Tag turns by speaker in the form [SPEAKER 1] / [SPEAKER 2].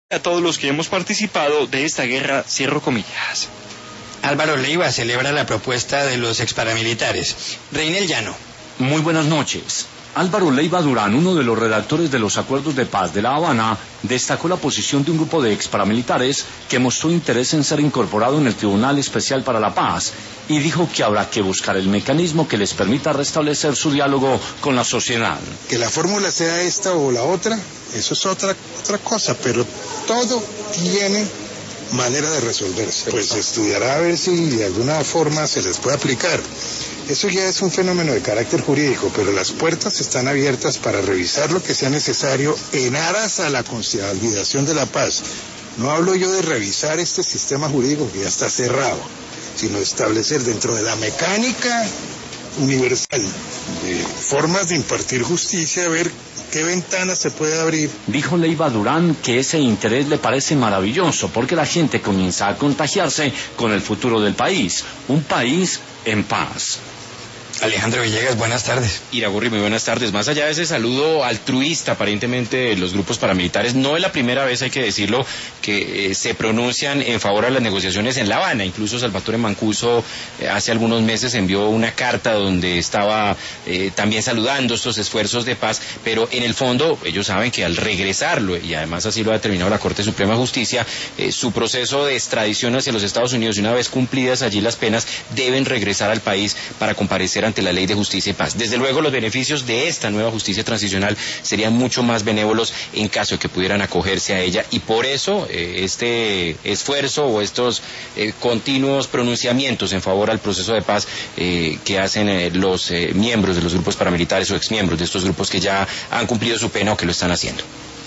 [SPEAKER 1] A todos los que hemos participado de esta guerra, cierro comillas.
[SPEAKER 2] Álvaro Leiva celebra la propuesta de los exparamilitares. Reinel Llano.
[SPEAKER 3] Muy buenas noches. Álvaro Leiva Durán, uno de los redactores de los acuerdos de paz de La Habana, destacó la posición de un grupo de exparamilitares que mostró interés en ser incorporado en el Tribunal Especial para la Paz y dijo que habrá que buscar el mecanismo que les permita restablecer su diálogo con la sociedad.
[SPEAKER 4] Que la fórmula sea esta o la otra, eso es otra cosa, pero todo tiene manera de resolverse. Pues estudiará a ver si de alguna forma se les puede aplicar. Eso ya es un fenómeno de carácter jurídico, pero las puertas están abiertas para revisar lo que sea necesario en aras a la consolidación de la paz. No hablo yo de revisar este sistema jurídico que ya está cerrado, sino establecer dentro de la mecánica universal de formas de impartir justicia, ver qué ventanas se puede abrir.
[SPEAKER 3] Dijo Leiva Durán que ese interés le parece maravilloso porque la gente comienza a contagiarse con el futuro del país, un país en paz.
[SPEAKER 2] Alejandro Villegas, buenas tardes.
[SPEAKER 5] Iragorri, muy buenas tardes. Más allá de ese saludo altruista aparentemente de los grupos paramilitares, no es la primera vez, hay que decirlo, que se pronuncian en favor de las negociaciones en La Habana. Incluso Salvatore Mancuso hace algunos meses envió una carta donde estaba también saludando estos esfuerzos de paz, pero en el fondo ellos saben que al regresarlo, y además así lo ha determinado la Corte Suprema de Justicia, su proceso de extradición hacia los Estados Unidos, y una vez cumplidas allí las penas, deben regresar al país para comparecer ante la Ley de Justicia y Paz. Desde luego, los beneficios de esta nueva justicia transicional serían mucho más benévolos en caso de que pudieran acogerse a ella, y por eso este esfuerzo o estos continuos pronunciamientos en favor al proceso de paz que hacen los miembros de los grupos paramilitares o exmiembros de estos grupos que ya han cumplido su pena o que lo están haciendo.